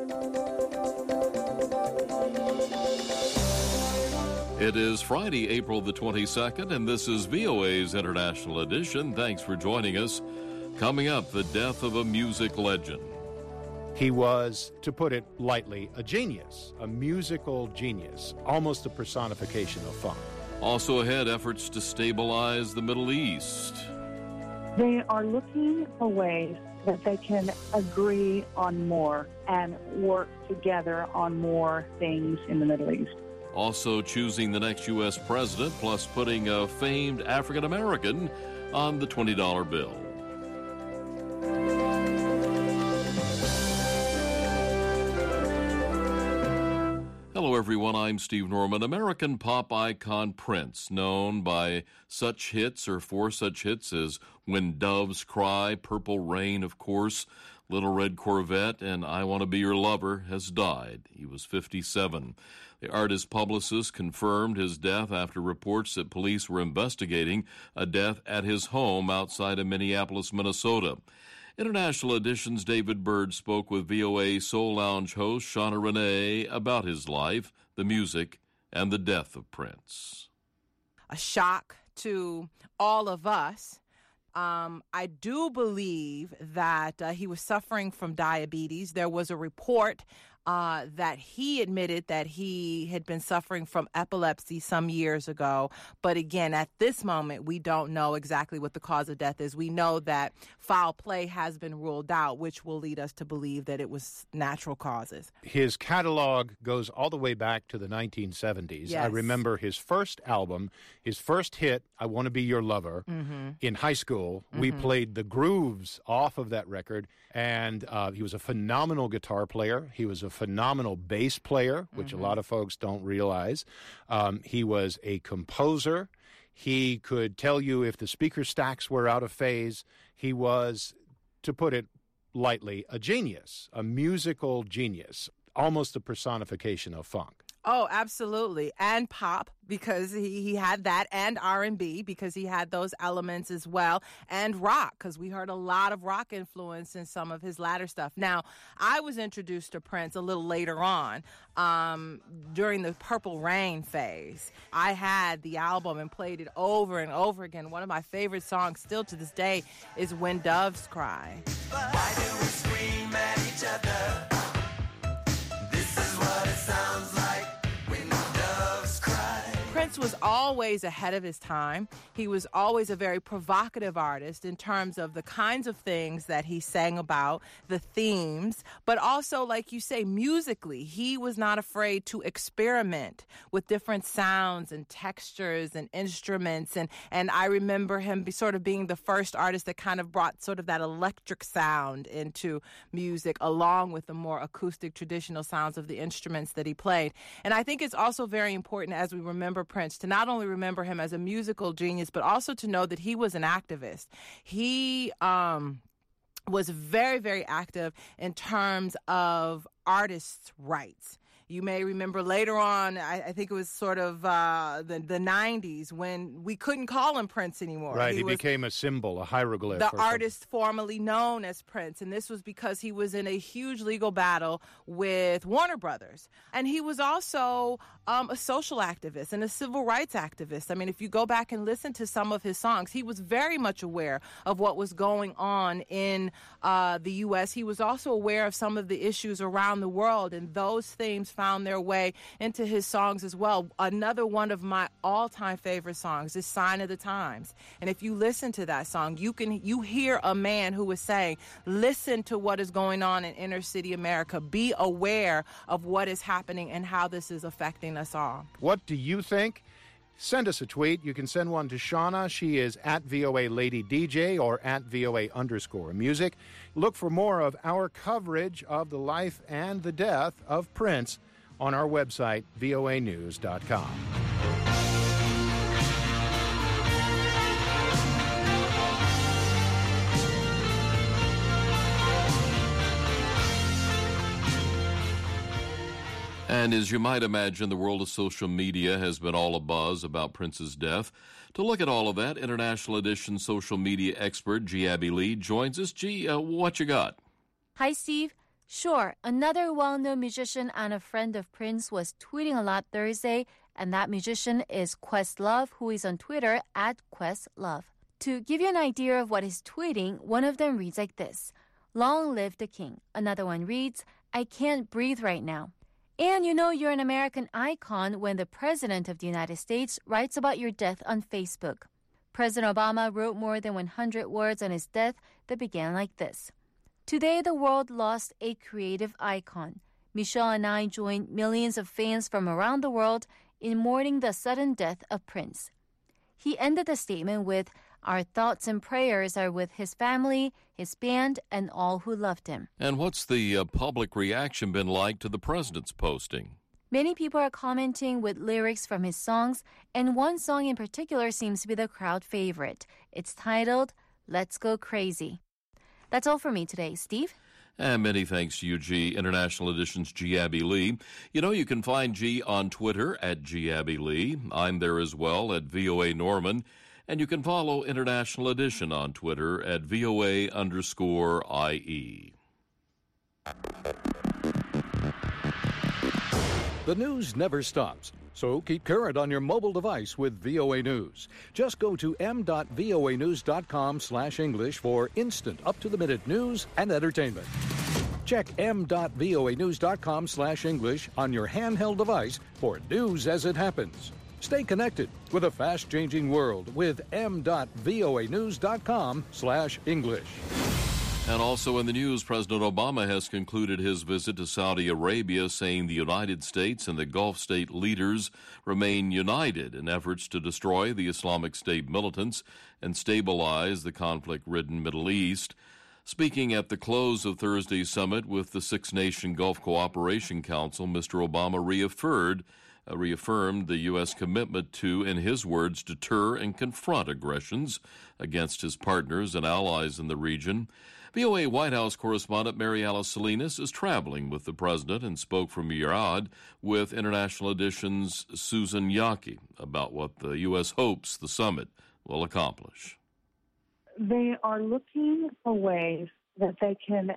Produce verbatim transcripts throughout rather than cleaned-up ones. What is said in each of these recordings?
It is Friday, April the twenty-second, and this is V O A's International Edition. Thanks for joining us. Coming up, the death of a music legend. He was, to put it lightly, a genius, a musical genius, almost a personification of funk. Also ahead, efforts to stabilize the Middle East. They are looking for ways that they can agree on more and work together on more things in the Middle East. Also choosing the next U S president, plus putting a famed African-American on the twenty dollar bill. Hello, everyone. I'm Steve Norman. American pop icon Prince, known by such hits or for such hits as When Doves Cry, Purple Rain, of course, Little Red Corvette, and I Want to Be Your Lover, has died. He was fifty-seven. The artist's publicist confirmed his death after reports that police were investigating a death at his home outside of Minneapolis, Minnesota. International Edition's David Byrd spoke with V O A Soul Lounge host Shauna Renee about his life, the music, and the death of Prince. A shock to all of us. Um, I do believe that uh, he was suffering from diabetes. There was a report uh, that he admitted that he had been suffering from epilepsy some years ago. But again, at this moment, we don't know exactly what the cause of death is. We know that foul play has been ruled out, which will lead us to believe that it was natural causes. His catalog goes all the way back to the nineteen seventies. Yes. I remember his first album, his first hit, I Want to Be Your Lover, mm-hmm. in high school. Mm-hmm. We played the grooves off of that record, and uh, he was a phenomenal guitar player. He was a phenomenal bass player, which mm-hmm. a lot of folks don't realize. Um, he was a composer. He could tell you if the speaker stacks were out of phase. He was, to put it lightly, a genius, a musical genius, almost a personification of funk. Oh, absolutely. And pop, because he, he had that, and R and B, because he had those elements as well, and rock, because we heard a lot of rock influence in some of his latter stuff. Now, I was introduced to Prince a little later on, um, during the Purple Rain phase. I had the album and played it over and over again. One of my favorite songs still to this day is When Doves Cry. Why do we scream at each other? This is what it sounds like. Prince was always ahead of his time. He was always a very provocative artist in terms of the kinds of things that he sang about, the themes, but also, like you say, musically, he was not afraid to experiment with different sounds and textures and instruments. And, and I remember him be sort of being the first artist that kind of brought sort of that electric sound into music, along with the more acoustic, traditional sounds of the instruments that he played. And I think it's also very important as we remember Prince to not only remember him as a musical genius, but also to know that he was an activist. He um, was very, very active in terms of artists' rights. You may remember later on, I, I think it was sort of uh, the, the nineties, when we couldn't call him Prince anymore. Right, he, he became a symbol, a hieroglyph. The artist formerly known as Prince, and this was because he was in a huge legal battle with Warner Brothers. And he was also um, a social activist and a civil rights activist. I mean, if you go back and listen to some of his songs, he was very much aware of what was going on in uh, the U S. He was also aware of some of the issues around the world, and those themes found their way into his songs as well. Another one of my all-time favorite songs is Sign of the Times. And if you listen to that song, you can you hear a man who is saying, listen to what is going on in inner city America. Be aware of what is happening and how this is affecting us all. What do you think? Send us a tweet. You can send one to Shauna. She is at V O A Lady D J or at V O A underscore music. Look for more of our coverage of the life and the death of Prince on our website, V O A news dot com. And as you might imagine, the world of social media has been all abuzz about Prince's death. To look at all of that, International Edition social media expert G. Abby Lee joins us. G, uh, what you got? Hi, Steve. Sure, another well-known musician and a friend of Prince was tweeting a lot Thursday, and that musician is Questlove, who is on Twitter at Questlove. To give you an idea of what he's tweeting, one of them reads like this: "Long live the king." Another one reads, "I can't breathe right now." And you know you're an American icon when the President of the United States writes about your death on Facebook. President Obama wrote more than one hundred words on his death that began like this: "Today the world lost a creative icon. Michelle and I joined millions of fans from around the world in mourning the sudden death of Prince." He ended the statement with, "Our thoughts and prayers are with his family, his band, and all who loved him." And what's the uh, public reaction been like to the president's posting? Many people are commenting with lyrics from his songs, and one song in particular seems to be the crowd favorite. It's titled, "Let's Go Crazy." That's all for me today. Steve? And many thanks to you, G. International Edition's G. Abby Lee. You know, you can find G on Twitter at G. Abby Lee. I'm there as well at V O A Norman. And you can follow International Edition on Twitter at V O A underscore I E. The news never stops, so keep current on your mobile device with V O A News. Just go to m.voanews.com slash English for instant, up-to-the-minute news and entertainment. Check m.voanews.com slash English on your handheld device for news as it happens. Stay connected with a fast-changing world with m.voanews.com slash English. And also in the news, President Obama has concluded his visit to Saudi Arabia, saying the United States and the Gulf state leaders remain united in efforts to destroy the Islamic State militants and stabilize the conflict-ridden Middle East. Speaking at the close of Thursday's summit with the Six-Nation Gulf Cooperation Council, Mister Obama reaffirmed Uh, reaffirmed the U S commitment to, in his words, deter and confront aggressions against his partners and allies in the region. V O A White House correspondent Mary Alice Salinas is traveling with the president and spoke from Riyadh with International Edition's Susan Yaki about what the U S hopes the summit will accomplish. They are looking for ways that they can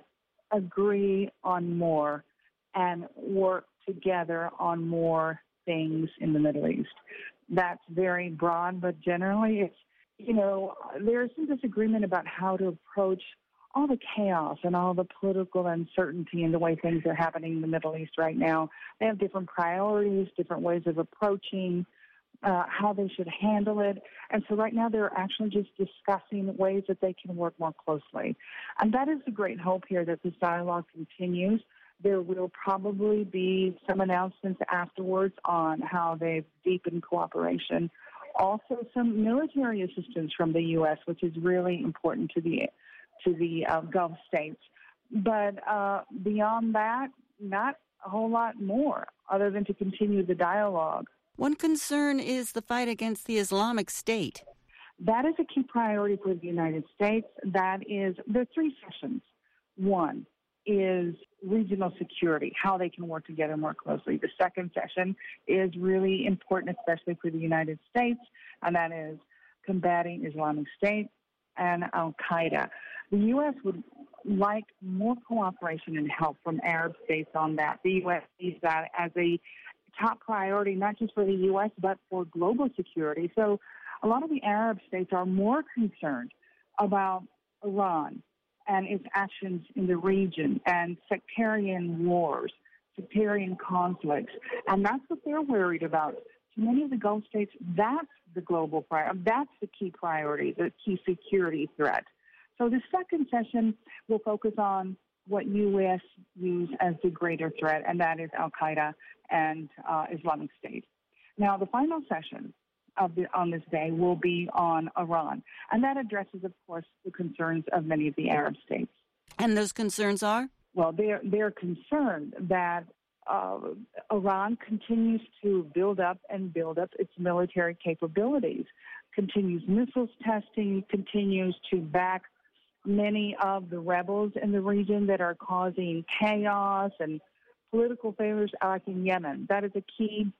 agree on more and work together on more things in the Middle East. That's very broad, but generally it's, you know, there's some disagreement about how to approach all the chaos and all the political uncertainty and the way things are happening in the Middle East right now. They have different priorities, different ways of approaching uh, how they should handle it. And so right now they're actually just discussing ways that they can work more closely. And that is the great hope here, that this dialogue continues. There will probably be some announcements afterwards on how they've deepened cooperation. Also, some military assistance from the U S, which is really important to the to the uh, Gulf states. But uh, beyond that, not a whole lot more, other than to continue the dialogue. One concern is the fight against the Islamic State. That is a key priority for the United States. That is, there are three sessions. One is regional security, how they can work together more closely. The second session is really important, especially for the United States, and that is combating Islamic State and Al-Qaeda. The U S would like more cooperation and help from Arab states on that. The U S sees that as a top priority, not just for the U S, but for global security. So a lot of the Arab states are more concerned about Iran and its actions in the region and sectarian wars, sectarian conflicts. And that's what they're worried about. To many of the Gulf states, that's the global priority. That's the key priority, the key security threat. So the second session will focus on what U S views as the greater threat, and that is Al-Qaeda and uh, Islamic State. Now, the final session of the, on this day will be on Iran, and that addresses, of course, the concerns of many of the Arab states. And those concerns are? Well, they're, they're concerned that uh, Iran continues to build up and build up its military capabilities, continues missiles testing, continues to back many of the rebels in the region that are causing chaos and political failures, like in Yemen. That is a key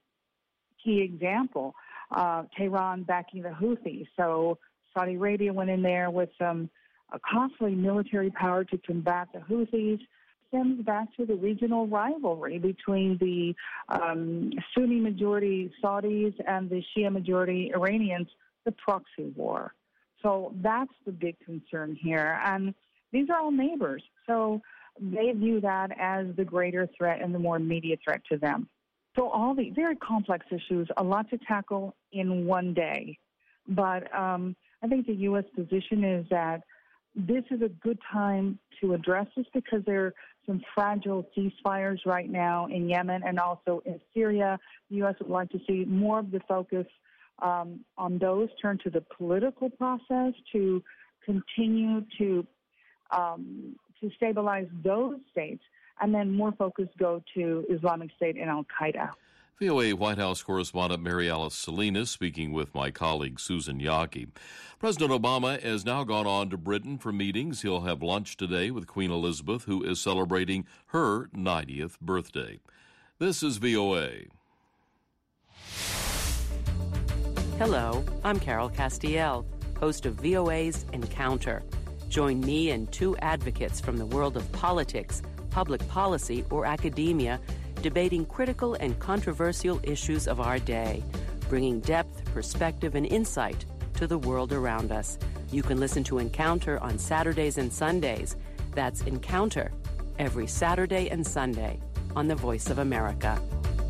key example. Uh, Tehran backing the Houthis. So Saudi Arabia went in there with some uh, costly military power to combat the Houthis. stems back to the regional rivalry between the um, Sunni-majority Saudis and the Shia-majority Iranians, the proxy war. So that's the big concern here. And these are all neighbors. So they view that as the greater threat and the more immediate threat to them. So all the very complex issues, a lot to tackle in one day. But um, I think the U S position is that this is a good time to address this because there are some fragile ceasefires right now in Yemen and also in Syria. The U S would like to see more of the focus um, on those turn to the political process to continue to um, to stabilize those states, and then more focus go to Islamic State and Al-Qaeda. V O A White House correspondent Mary Alice Salinas speaking with my colleague Susan Yaki. President Obama has now gone on to Britain for meetings. He'll have lunch today with Queen Elizabeth, who is celebrating her ninetieth birthday. This is V O A. Hello, I'm Carol Castiel, host of V O A's Encounter. Join me and two advocates from the world of politics, public policy, or academia debating critical and controversial issues of our day, bringing depth, perspective, and insight to the world around us. You can listen to Encounter on Saturdays and Sundays. That's Encounter every Saturday and Sunday on the Voice of America.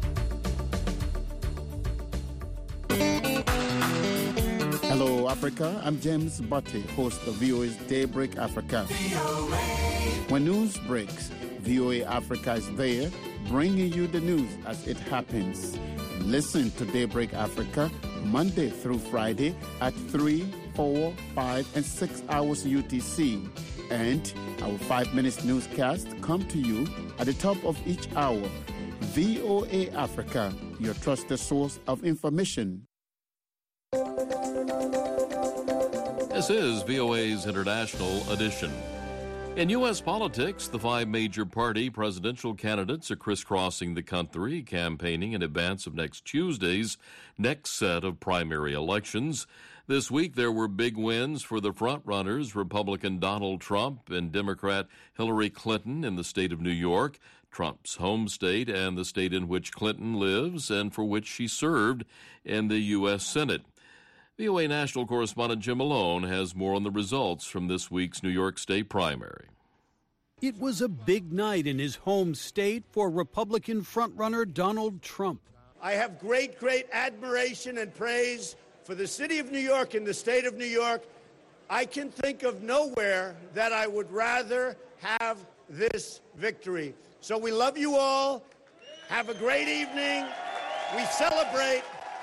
Hello, Africa. I'm James Butte, host of V O A's Daybreak Africa. When news breaks, V O A Africa is there, bringing you the news as it happens. Listen to Daybreak Africa Monday through Friday at three, four, five, and six hours U T C. And our five minutes newscast come to you at the top of each hour. V O A Africa, your trusted source of information. This is V O A's International Edition. In U S politics, the five major party presidential candidates are crisscrossing the country, campaigning in advance of next Tuesday's next set of primary elections. This week, there were big wins for the frontrunners, Republican Donald Trump and Democrat Hillary Clinton in the state of New York, Trump's home state and the state in which Clinton lives and for which she served in the U S Senate. V O A national correspondent Jim Malone has more on the results from this week's New York State primary. It was a big night in his home state for Republican frontrunner Donald Trump. I have great, great admiration and praise for the city of New York and the state of New York. I can think of nowhere that I would rather have this victory. So we love you all. Have a great evening. We celebrate.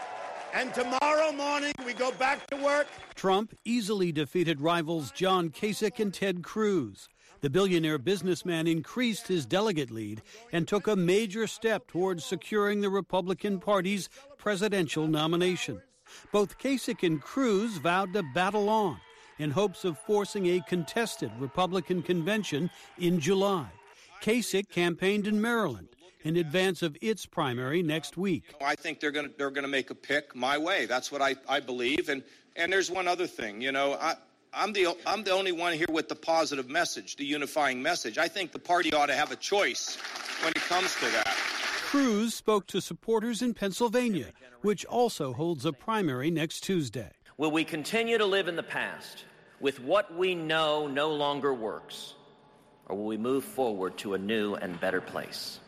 And tomorrow morning, we go back to work. Trump easily defeated rivals John Kasich and Ted Cruz. The billionaire businessman increased his delegate lead and took a major step towards securing the Republican Party's presidential nomination. Both Kasich and Cruz vowed to battle on in hopes of forcing a contested Republican convention in July. Kasich campaigned in Maryland in advance of its primary next week. I think they're going to they're going to make a pick my way. That's what I, I believe. And and there's one other thing. You know, I, I'm the I'm the only one here with the positive message, the unifying message. I think the party ought to have a choice when it comes to that. Cruz spoke to supporters in Pennsylvania, which also holds a primary next Tuesday. Will we continue to live in the past with what we know no longer works, or will we move forward to a new and better place?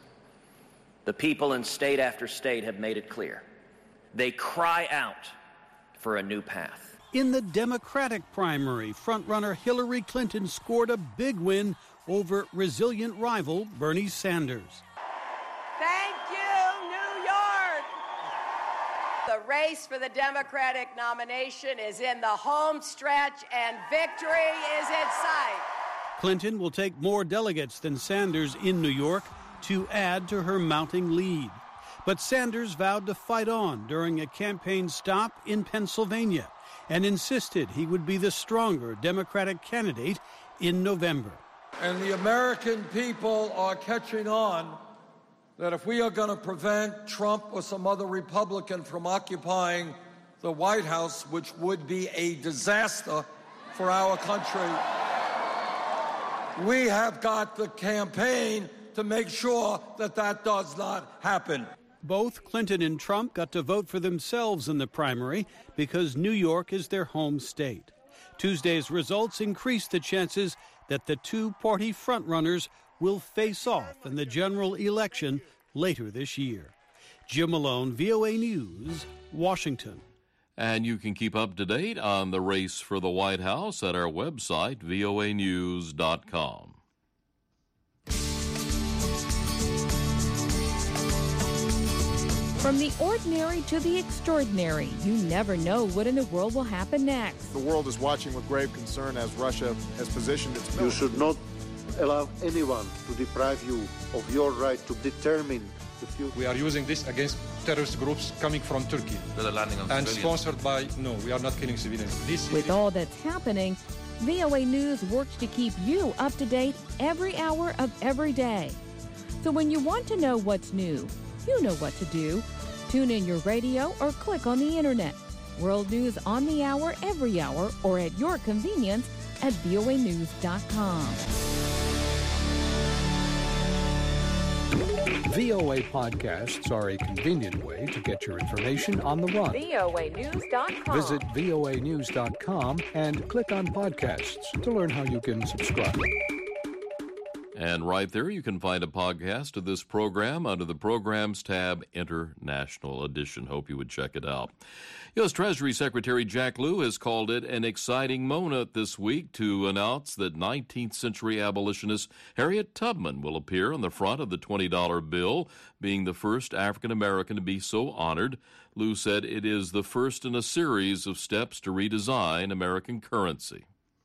The people in state after state have made it clear. They cry out for a new path. In the Democratic primary, frontrunner Hillary Clinton scored a big win over resilient rival Bernie Sanders. Thank you, New York! The race for the Democratic nomination is in the home stretch, and victory is in sight. Clinton will take more delegates than Sanders in New York to add to her mounting lead. But Sanders vowed to fight on during a campaign stop in Pennsylvania and insisted he would be the stronger Democratic candidate in November. And the American people are catching on that if we are going to prevent Trump or some other Republican from occupying the White House, which would be a disaster for our country, We have got the campaign to make sure that that does not happen. Both Clinton and Trump got to vote for themselves in the primary because New York is their home state. Tuesday's results increased the chances that the two party frontrunners will face off in the general election later this year. Jim Malone, V O A News, Washington. And you can keep up to date on the race for the White House at our website, V O A news dot com. From the ordinary to the extraordinary, you never know what in the world will happen next. The world is watching with grave concern as Russia has positioned its military. You should not allow anyone to deprive you of your right to determine the future. We are using this against terrorist groups coming from Turkey. They're landing on and civilians. Sponsored by, no, we are not killing civilians. This With all that's happening, V O A News works to keep you up to date every hour of every day. So when you want to know what's new, you know what to do. Tune in your radio or click on the internet. World news on the hour, every hour, or at your convenience at V O A news dot com. V O A podcasts are a convenient way to get your information on the run. V O A news dot com. Visit V O A news dot com and click on podcasts to learn how you can subscribe. And right there, you can find a podcast of this program under the Programs tab, International Edition. Hope you would check it out. U S. Treasury Secretary Jack Lew has called it an exciting moment this week to announce that nineteenth century abolitionist Harriet Tubman will appear on the front of the twenty dollar bill, being the first African American to be so honored. Lew said it is the first in a series of steps to redesign American currency.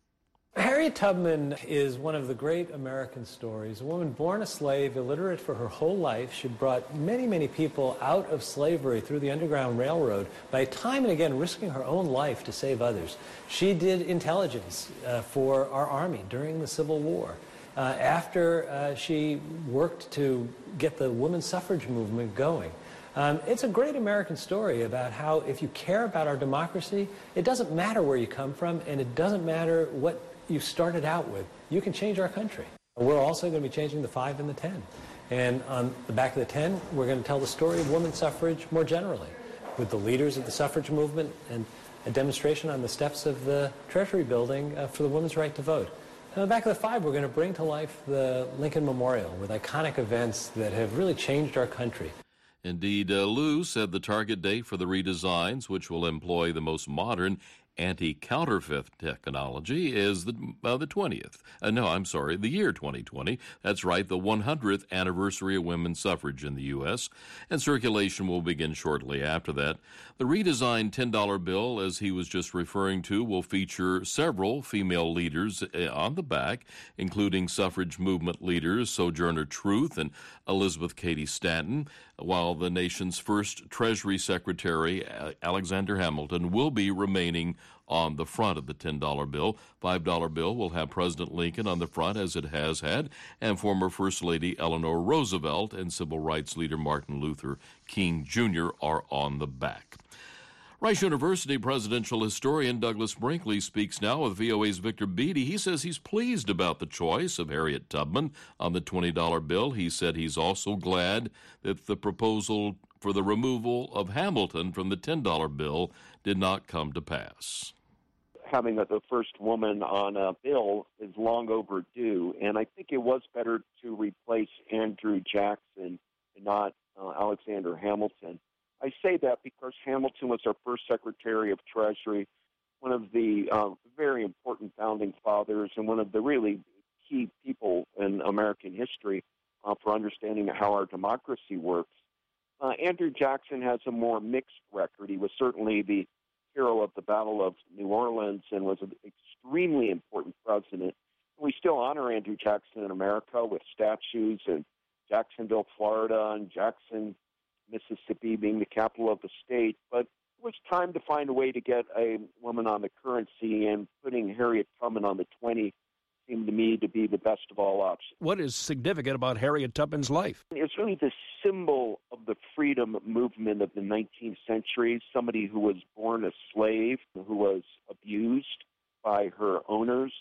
Harriet Tubman is one of the great American stories. A woman born a slave, illiterate for her whole life. She brought many, many people out of slavery through the Underground Railroad by time and again risking her own life to save others. She did intelligence uh, for our Army during the Civil War. Uh, after uh, she worked to get the women's suffrage movement going. Um, it's a great American story about how if you care about our democracy, it doesn't matter where you come from and it doesn't matter what you started out with. You can change our country. We're also going to be changing the five and the ten. And on the back of the ten, we're going to tell the story of women's suffrage more generally, with the leaders of the suffrage movement and a demonstration on the steps of the Treasury building uh, for the women's right to vote. And on the back of the five, we're going to bring to life the Lincoln Memorial with iconic events that have really changed our country. Indeed, uh, Lew said the target date for the redesigns, which will employ the most modern anti-counterfeit technology, is the uh, the twentieth. Uh, no, I'm sorry, the year twenty twenty. That's right, the one hundredth anniversary of women's suffrage in the U S, and circulation will begin shortly after that. The redesigned ten dollar bill, as he was just referring to, will feature several female leaders uh, on the back, including suffrage movement leaders Sojourner Truth and Elizabeth Cady Stanton, while the nation's first Treasury Secretary, uh, Alexander Hamilton, will be remaining on the front of the ten dollar bill. five dollar bill will have President Lincoln on the front, as it has had, and former First Lady Eleanor Roosevelt and civil rights leader Martin Luther King Junior are on the back. Rice University presidential historian Douglas Brinkley speaks now with V O A's Victor Beattie. He says he's pleased about the choice of Harriet Tubman on the twenty dollar bill. He said he's also glad that the proposal for the removal of Hamilton from the ten dollar bill did not come to pass. Having a, the first woman on a bill is long overdue, and I think it was better to replace Andrew Jackson and not uh, Alexander Hamilton. I say that because Hamilton was our first Secretary of Treasury, one of the uh, very important founding fathers and one of the really key people in American history uh, for understanding how our democracy works. Uh, Andrew Jackson has a more mixed record. He was certainly the hero of the Battle of New Orleans and was an extremely important president. We still honor Andrew Jackson in America with statues in Jacksonville, Florida, and Jackson, Mississippi being the capital of the state. But it was time to find a way to get a woman on the currency, and putting Harriet Tubman on the twenty seemed to me to be the best of all options. What is significant about Harriet Tubman's life? It's really the symbol of the freedom movement of the nineteenth century, somebody who was born a slave, who was abused by her owners,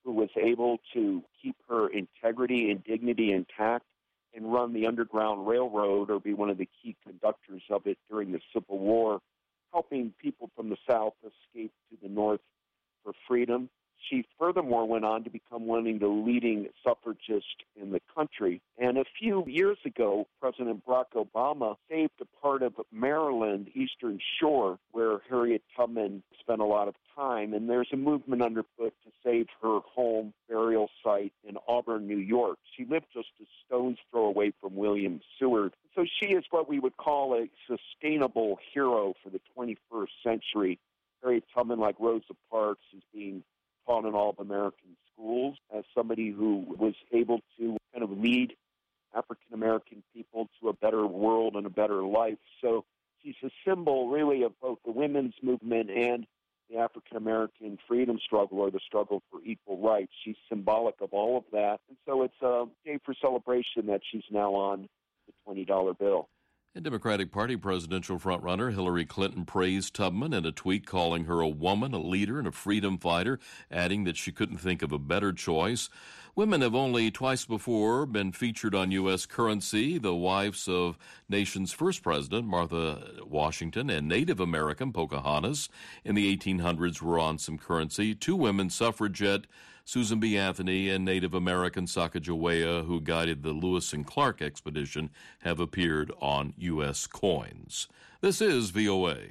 who was able to keep her integrity and dignity intact and run the Underground Railroad or be one of the key conductors of it during the Civil War, helping people from the South escape to the North for freedom. She furthermore went on to become one of the leading suffragists in the country. And a few years ago, President Barack Obama saved a part of Maryland, Eastern Shore, where Harriet Tubman spent a lot of time. And there's a movement underfoot to save her home burial site in Auburn, New York. She lived just a stone's throw away from William Seward. So she is what we would call a sustainable hero for the twenty-first century. Harriet Tubman, like Rosa Parks, is being taught in all of American schools as somebody who was able to kind of lead African-American people to a better world and a better life. So she's a symbol, really, of both the women's movement and the African-American freedom struggle or the struggle for equal rights. She's symbolic of all of that. And so it's a day for celebration that she's now on the twenty dollar bill. And Democratic Party presidential frontrunner Hillary Clinton praised Tubman in a tweet, calling her a woman, a leader, and a freedom fighter, adding that she couldn't think of a better choice. Women have only twice before been featured on U S currency. The wives of nation's first president, Martha Washington, and Native American Pocahontas in the eighteen hundreds were on some currency. Two women suffragette, Susan B. Anthony and Native American Sacagawea, who guided the Lewis and Clark expedition, have appeared on U S coins. This is V O A.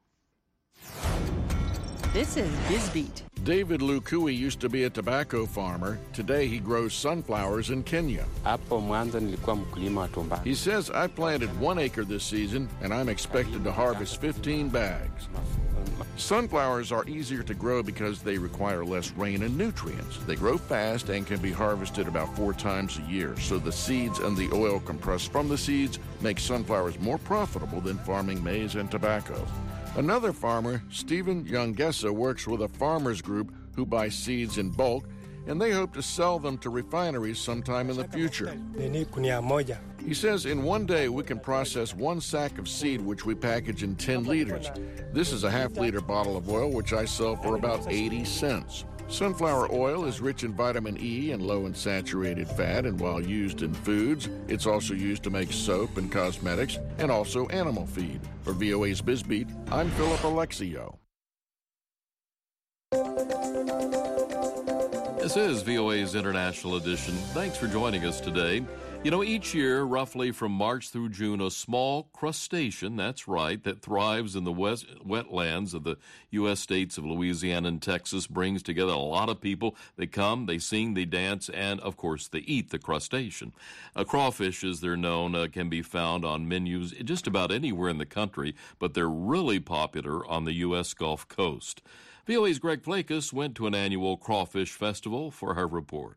This is BizBeat. David Lukui used to be a tobacco farmer. Today he grows sunflowers in Kenya. He says, I planted one acre this season and I'm expected to harvest fifteen bags. Sunflowers are easier to grow because they require less rain and nutrients. They grow fast and can be harvested about four times a year, so the seeds and the oil compressed from the seeds make sunflowers more profitable than farming maize and tobacco. Another farmer, Stephen Youngessa, works with a farmers group who buy seeds in bulk, and they hope to sell them to refineries sometime in the future. He says in one day we can process one sack of seed, which we package in ten liters. This is a half-liter bottle of oil, which I sell for about eighty cents. Sunflower oil is rich in vitamin E and low in saturated fat, and while used in foods, it's also used to make soap and cosmetics, and also animal feed. For V O A's BizBeat, I'm Philip Alexio. This is V O A's International Edition. Thanks for joining us today. You know, each year, roughly from March through June, a small crustacean, that's right, that thrives in the west, wetlands of the U S states of Louisiana and Texas, brings together a lot of people. They come, they sing, they dance, and, of course, they eat the crustacean. Uh, crawfish, as they're known, uh, can be found on menus just about anywhere in the country, but they're really popular on the U S Gulf Coast. V O A's Greg Plakas went to an annual crawfish festival for her report.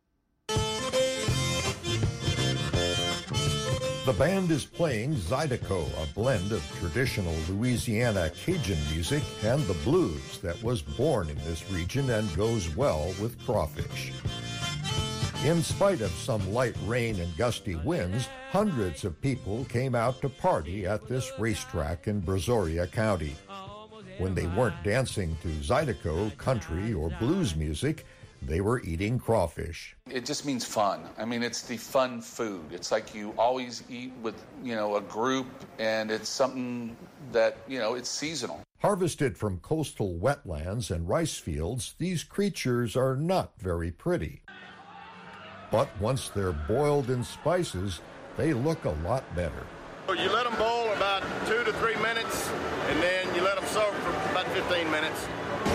The band is playing Zydeco, a blend of traditional Louisiana Cajun music and the blues that was born in this region and goes well with crawfish. In spite of some light rain and gusty winds, hundreds of people came out to party at this racetrack in Brazoria County. When they weren't dancing to Zydeco, country, or blues music, they were eating crawfish. It just means fun. I mean, it's the fun food. It's like you always eat with, you know, a group, and it's something that, you know, it's seasonal. Harvested from coastal wetlands and rice fields, these creatures are not very pretty. But once they're boiled in spices, they look a lot better. You let them boil about two to three minutes, and then you let them soak for about fifteen minutes.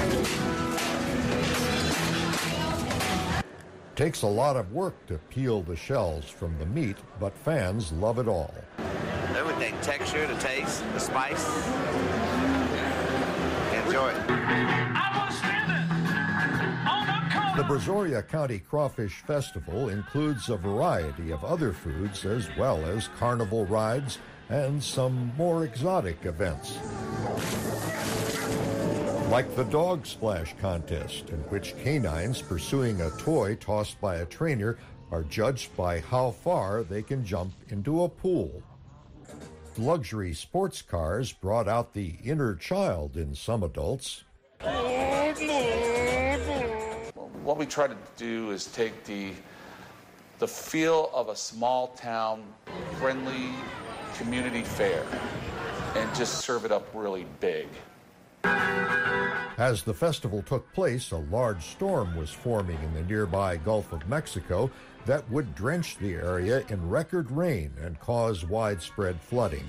Takes a lot of work to peel the shells from the meat, but fans love it all. Everything, texture, the taste, the spice. Enjoy it. The Brazoria County Crawfish Festival includes a variety of other foods as well as carnival rides and some more exotic events. Like the Dog Splash Contest, in which canines pursuing a toy tossed by a trainer are judged by how far they can jump into a pool. Luxury sports cars brought out the inner child in some adults. what we try to do is take the the feel of a small town, friendly community fair and just serve it up really big. As the festival took place, a large storm was forming in the nearby Gulf of Mexico that would drench the area in record rain and cause widespread flooding.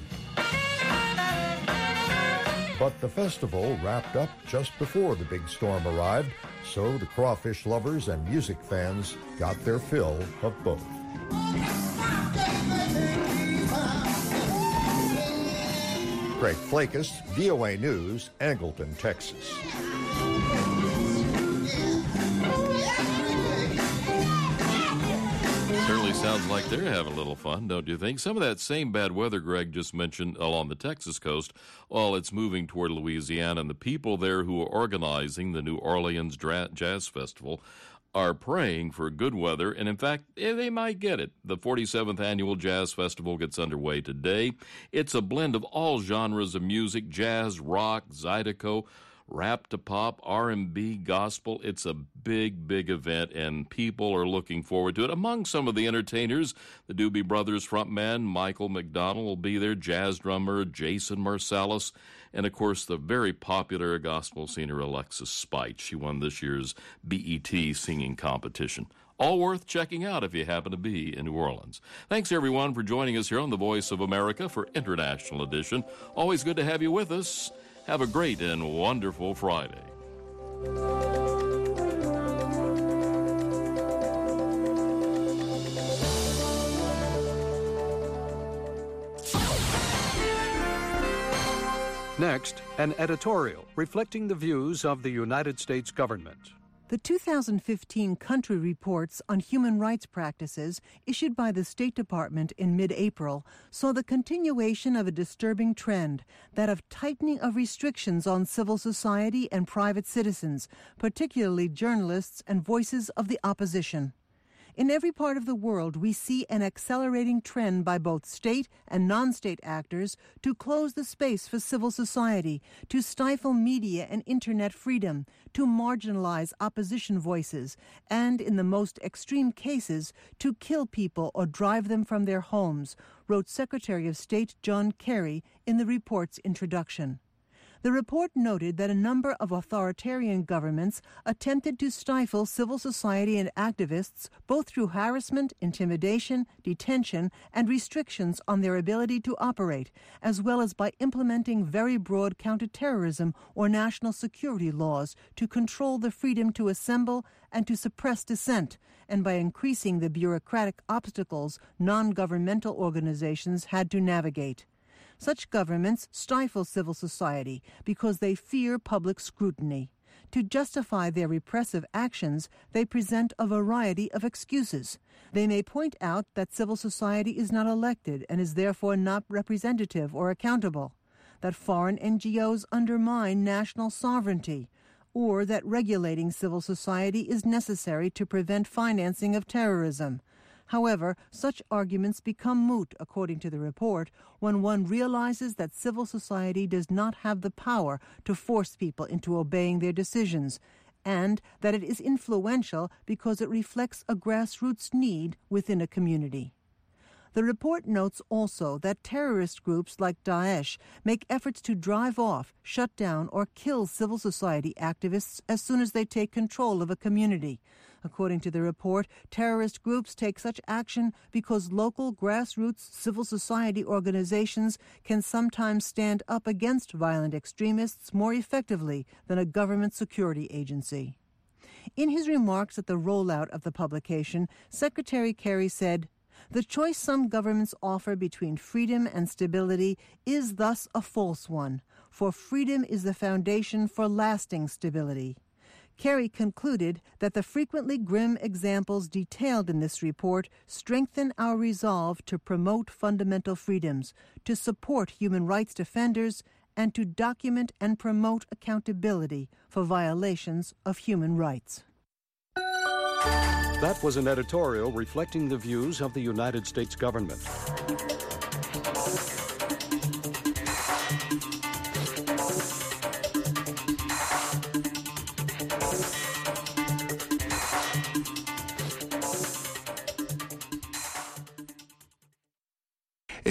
But the festival wrapped up just before the big storm arrived, so the crawfish lovers and music fans got their fill of both. Greg Flakus, V O A News, Angleton, Texas. Certainly sounds like they're having a little fun, don't you think? Some of that same bad weather Greg just mentioned along the Texas coast, well, it's moving toward Louisiana, and the people there who are organizing the New Orleans Jazz Festival are praying for good weather, and in fact, they might get it. The forty-seventh Annual Jazz Festival gets underway today. It's a blend of all genres of music, jazz, rock, zydeco, rap to pop, R and B, gospel. It's a big, big event, and people are looking forward to it. Among some of the entertainers, the Doobie Brothers frontman Michael McDonald will be there, jazz drummer Jason Marsalis, and, of course, the very popular gospel singer Alexis Spite. She won this year's B E T singing competition. All worth checking out if you happen to be in New Orleans. Thanks, everyone, for joining us here on The Voice of America for International Edition. Always good to have you with us. Have a great and wonderful Friday. Next, an editorial reflecting the views of the United States government. The two thousand fifteen Country Reports on Human Rights Practices, issued by the State Department in mid-April, saw the continuation of a disturbing trend, that of tightening of restrictions on civil society and private citizens, particularly journalists and voices of the opposition. In every part of the world, we see an accelerating trend by both state and non-state actors to close the space for civil society, to stifle media and internet freedom, to marginalize opposition voices, and, in the most extreme cases, to kill people or drive them from their homes, wrote Secretary of State John Kerry in the report's introduction. The report noted that a number of authoritarian governments attempted to stifle civil society and activists both through harassment, intimidation, detention, and restrictions on their ability to operate, as well as by implementing very broad counterterrorism or national security laws to control the freedom to assemble and to suppress dissent, and by increasing the bureaucratic obstacles non-governmental organizations had to navigate. Such governments stifle civil society because they fear public scrutiny. To justify their repressive actions, they present a variety of excuses. They may point out that civil society is not elected and is therefore not representative or accountable, that foreign N G Os undermine national sovereignty, or that regulating civil society is necessary to prevent financing of terrorism. However, such arguments become moot, according to the report, when one realizes that civil society does not have the power to force people into obeying their decisions, and that it is influential because it reflects a grassroots need within a community. The report notes also that terrorist groups like Daesh make efforts to drive off, shut down, or kill civil society activists as soon as they take control of a community. According to the report, terrorist groups take such action because local grassroots civil society organizations can sometimes stand up against violent extremists more effectively than a government security agency. In his remarks at the rollout of the publication, Secretary Kerry said, "The choice some governments offer between freedom and stability is thus a false one, for freedom is the foundation for lasting stability." Kerry concluded that the frequently grim examples detailed in this report strengthen our resolve to promote fundamental freedoms, to support human rights defenders, and to document and promote accountability for violations of human rights. That was an editorial reflecting the views of the United States government.